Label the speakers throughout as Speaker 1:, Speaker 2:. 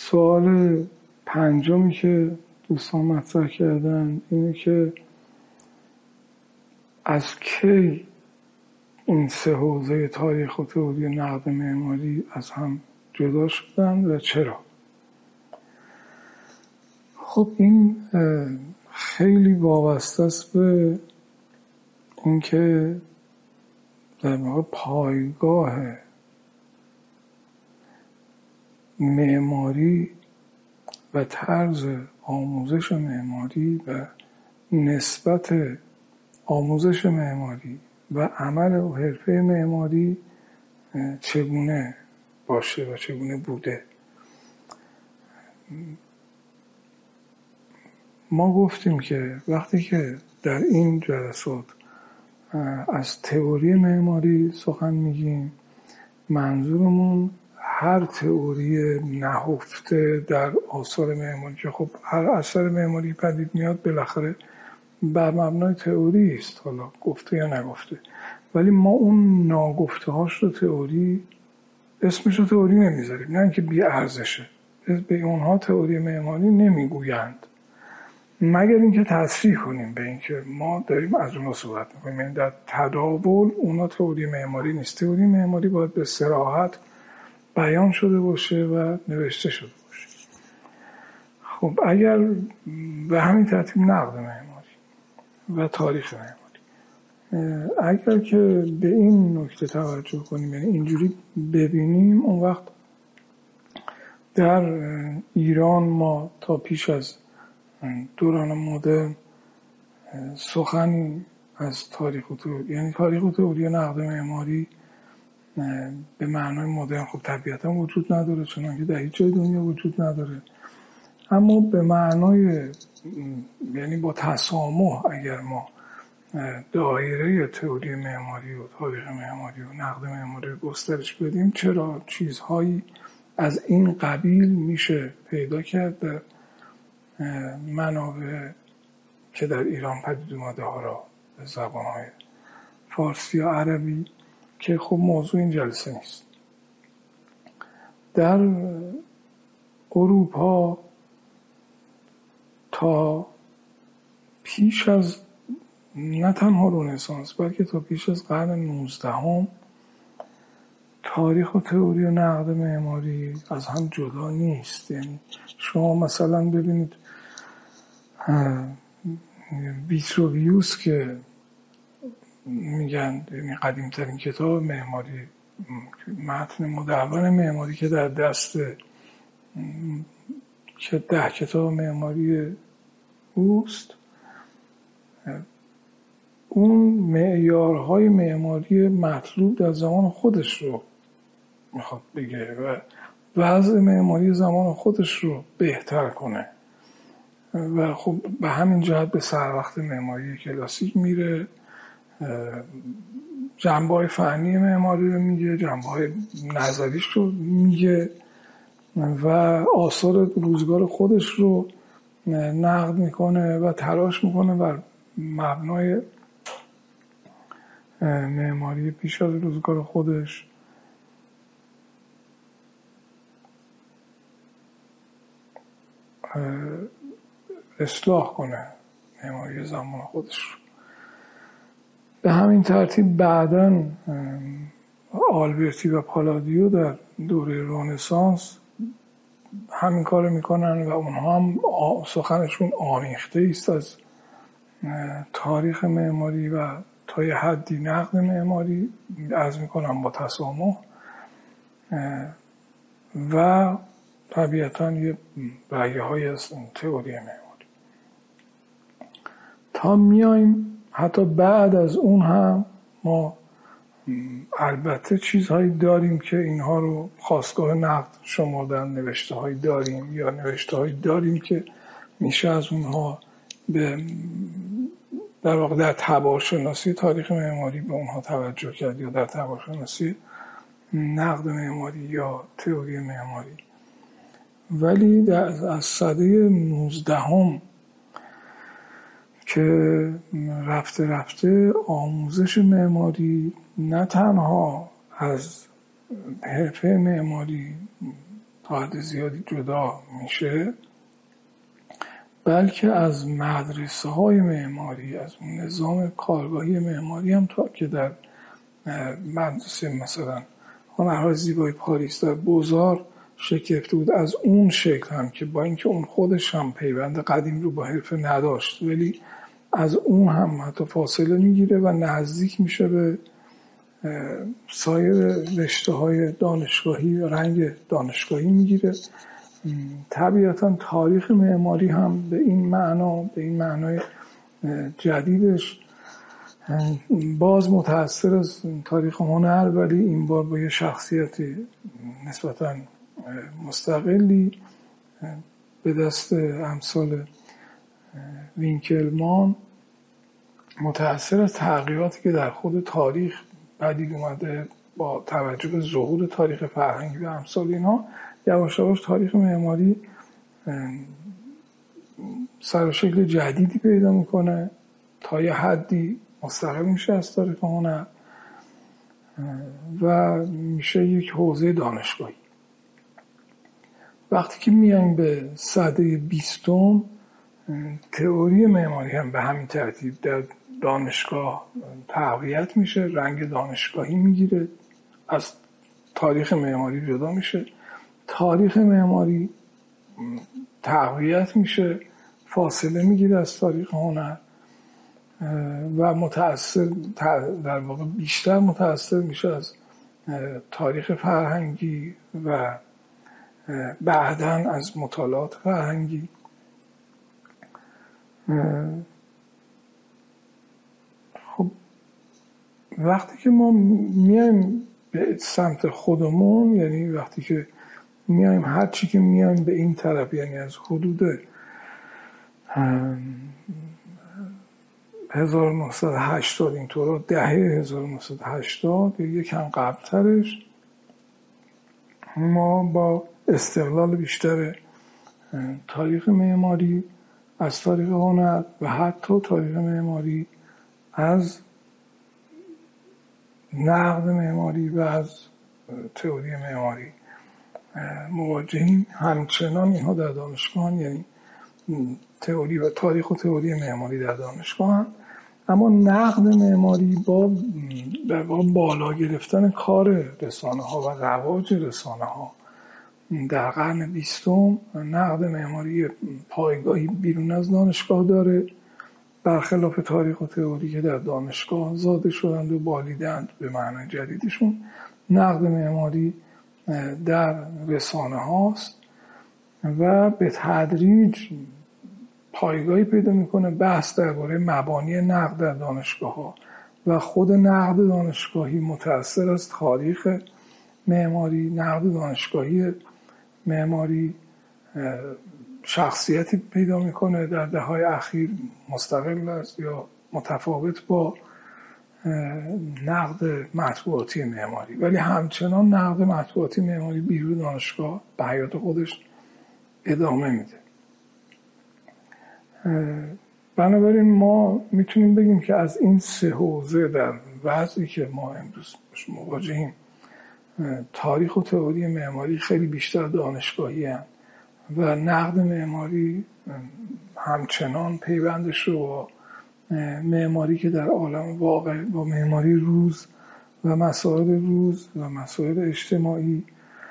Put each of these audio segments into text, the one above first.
Speaker 1: سوال پنجمی که دوستان مطرح کردن اینه که از کی این سه حوزه تاریخ و تئوری و نقد معماری از هم جدا شدن و چرا؟ خب این خیلی وابسته است به اینکه در واقع پایگاه معماری و طرز آموزش معماری و نسبت آموزش معماری و عمل و حرفه معماری چگونه باشه و چگونه بوده. ما گفتیم که وقتی که در این جلسات از تئوری معماری سخن میگیم، منظورمون هر تئوری نهفته در آثار معماری که خب هر اثر معماری پدید میاد بالاخره بر مبنای تئوری است، حالا گفته یا نگفته، ولی ما اون ناگفته هاش رو تئوری اسمش رو تئوری نمیذاریم، نه اینکه بی ارزشه، به اونها تئوری معماری نمیگویند مگر اینکه تصریح کنیم به اینکه ما داریم از اونها صحبت میکنیم. یعنی در تداول اونها تئوری معماری نیست. تئوری معماری باید به صراحت بیان شده باشه و نوشته شده باشه. خب اگر به همین ترتیب نقد معماری و تاریخ معماری، اگر که به این نکته توجه کنیم، یعنی اینجوری ببینیم، اون وقت در ایران ما تا پیش از دوران مدرن سخنی از تاریخ و تئوری، یعنی تاریخ و تئوری و نقد معماری به معنای مدرن خب طبیعتا وجود نداره، چنانکه در هیچ جای دنیا وجود نداره، اما به معنای یعنی با تسامح اگر ما دایره تئوری معماری و تاریخ معماری و نقد معماری رو گسترش بدیم، چرا چیزهایی از این قبیل میشه پیدا کرد در منابع که در ایران پدید اومده ها را به زبانهای فارسی و عربی که خب موضوع این جلسه نیست. در اروپا تا پیش از نه تنها رنسانس بلکه تا پیش از قرن 19 تاریخ و تئوری و نقد معماری از هم جدا نیست. یعنی شما مثلا ببینید ویتروویوس که میگن یعنی قدیمترین کتاب معماری، متن مدون معماری که در دست که 10 کتاب معماری اوست، اون معیارهای معماری مطلوب در زمان خودش رو میخواد بگه و وضع معماری زمان خودش رو بهتر کنه و خب به همین جهت به سروقت معماری کلاسیک میره، جنبه‌های فنی معماری رو میگه، جنبه‌های نظریش رو میگه و آثار روزگار خودش رو نقد میکنه و تلاش میکنه بر مبنای معماری پیش از روزگار خودش اصلاح کنه معماری زمان خودش رو. به همین ترتیب بعداً آلبرتی و پالادیو در دوره رنسانس همین کار میکنن و اونها هم سخنشون آمیخته است از تاریخ معماری و تا یه حدی نقد معماری، عرض میکنم با تسامح، و طبیعتاً یه رگه های از تئوری معماری. تا میایم حتی بعد از اون هم ما البته چیزهایی داریم که اینها رو خواستگاه نقد شمردن، نوشته هایی داریم یا نوشته هایی داریم که میشه از اونها به در واقع در تبارشناسی تاریخ معماری به اونها توجه کرد یا در تبارشناسی نقد معماری یا تئوری معماری. ولی از سده 19 که رفته آموزش معماری نه تنها از حرفه معماری تا حد زیادی جدا میشه، بلکه از مدرسه های معماری، از نظام کارگاهی معماری هم تا که در مدرسه مثلا هنرهای زیبای پاریس در بوزار شکل گرفته بود، از اون شکل هم که با اینکه اون خودش هم پیوند قدیم رو با حرفه نداشت، ولی از اون هم حتی فاصله میگیره و نزدیک میشه به سایر رشته های دانشگاهی و رنگ دانشگاهی میگیره. طبیعتا تاریخ معماری هم به این معنا، به این معنای جدیدش باز متأثر از تاریخ هنر، ولی این بار با یه شخصیتی نسبتا مستقلی به دست امثال وینکلمان، متأثر از تغییراتی که در خود تاریخ پدید اومده با توجه به ظهور تاریخ فرهنگی و امثال اینها، یواش یواش تاریخ معماری سر و شکل جدیدی پیدا میکنه، تا یه حدی مستقل میشه از تاریخ هنر و میشه یک حوزه دانشگاهی. وقتی که میایم به سده 20 تئوری معماری هم به همین ترتیب در دانشگاه تقویت میشه، رنگ دانشگاهی میگیره، از تاریخ معماری جدا میشه، تاریخ معماری تقویت میشه، فاصله میگیره از تاریخ هنر و متأثر در واقع بیشتر متأثر میشه از تاریخ فرهنگی و بعداً از مطالعات فرهنگی. خب وقتی که ما میایم به سمت خودمون، یعنی وقتی که میایم هر چی که میایم به این طرف، یعنی از حدود 1980 اینطور، دهه 1980 یا یکم قبلترش، ما با استقلال بیشتر تاریخ معماری از تاریخ هنر و حتی تاریخ معماری از نقد معماری و از تئوری معماری مواجهیم. همچنان اینها در دانشگاه، یعنی تئوری و تاریخ و تئوری معماری در دانشگاه هم، اما نقد معماری با در واقع بالا گرفتن کار رسانه ها و رواج رسانه ها در قرن 20 نقد معماری پایگاهی بیرون از دانشگاه داره، برخلاف تاریخ و تئوری که در دانشگاه زاده شدند و بالیدند به معنای جدیدشون. نقد معماری در رسانه هاست و به تدریج پایگاهی پیدا میکنه. بحث درباره مبانی نقد در دانشگاه ها و خود نقد دانشگاهی متأثر از تاریخ معماری. نقد دانشگاهی معماری شخصیتی پیدا میکنه در دهه‌های اخیر، مستقل است یا متفاوت با نقد مطبوعاتی معماری، ولی همچنان نقد مطبوعاتی معماری بیرون دانشگاه به حیات خودش ادامه میده. بنابراین ما میتونیم بگیم که از این سه حوزه در وضعی که ما امروز مواجهیم، تاریخ و تئوری معماری خیلی بیشتر دانشگاهی هستند و نقد معماری همچنان پیوندش رو با معماری که در عالم واقع، با معماری روز و مسائل روز و مسائل اجتماعی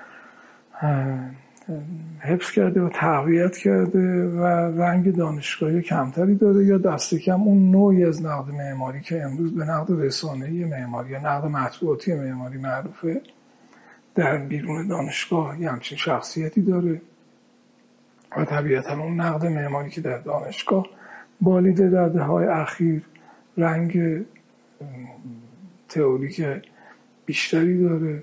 Speaker 1: حفظ کرده و تقویت کرده و رنگ دانشگاهی کمتری داره، یا دست کم اون نوعی از نقد معماری که امروز به نقد رسانه‌ای معماری یا نقد مطبوعاتی معماری معروفه، در بیرون دانشگاه یه همچین شخصیتی داره. و طبیعتا اون نقد معماری که در دانشگاه بالیده در دهه‌های اخیر رنگ تئوریک بیشتری داره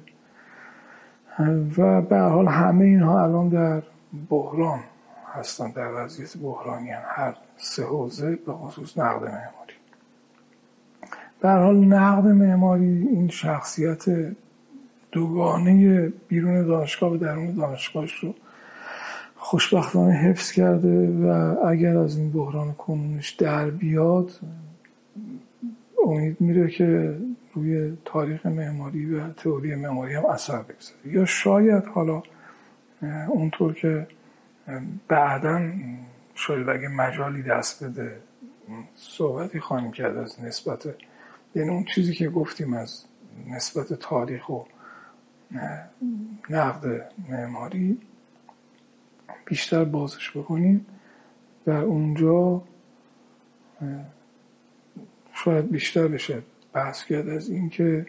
Speaker 1: و به هر حال همه اینها الان در بحران هستن، در وضعیت بحرانی هستن، هر سه حوزه به خصوص نقد معماری. به هر حال نقد معماری این شخصیت دوگانه بیرون دانشگاه و درون دانشگاهش رو خوشبختانه حفظ کرده و اگر از این بحران کنونش در بیاد، امید میره که روی تاریخ معماری و تئوری معماری هم اثر بگذاره، یا شاید حالا اونطور که بعداً شاید اگه مجالی دست بده صحبتی خواهیم کرد از نسبت یعنی اون چیزی که گفتیم از نسبت تاریخ و نقد معماری بیشتر بازش بکنیم. در اونجا شاید بیشتر بشه بحث کرد از این که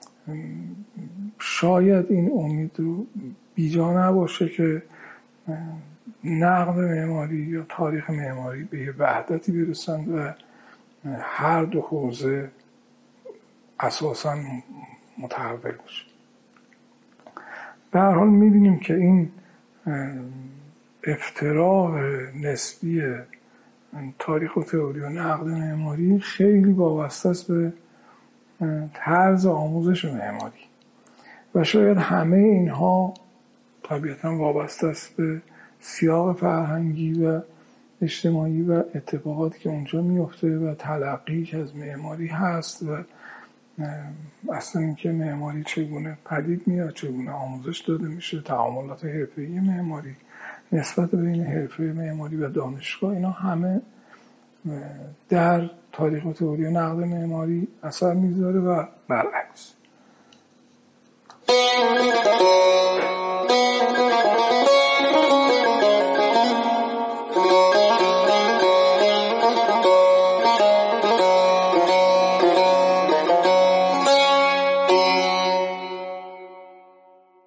Speaker 1: شاید این امید رو بیجا نباشه که نقد معماری یا تاریخ معماری به یه وحدتی برسند و هر دو حوزه اساساً متحول بشه. به هر حال می‌بینیم که این افتراق نسبی تاریخ و تئوری و نقد معماری خیلی وابسته است به طرز آموزش معماری و شاید همه اینها طبیعتاً وابسته است به سیاق فرهنگی و اجتماعی و اتفاقاتی که اونجا میفته و تلقی که از معماری هست و اصلا اینکه معماری چگونه پدید میاد، چگونه آموزش داده میشه، تعاملات حرفه‌ای معماری، نسبت بین حرفه معماری و دانشگاه، اینا همه در تاریخ و تئوری و نقد معماری اثر میذاره و برعکس.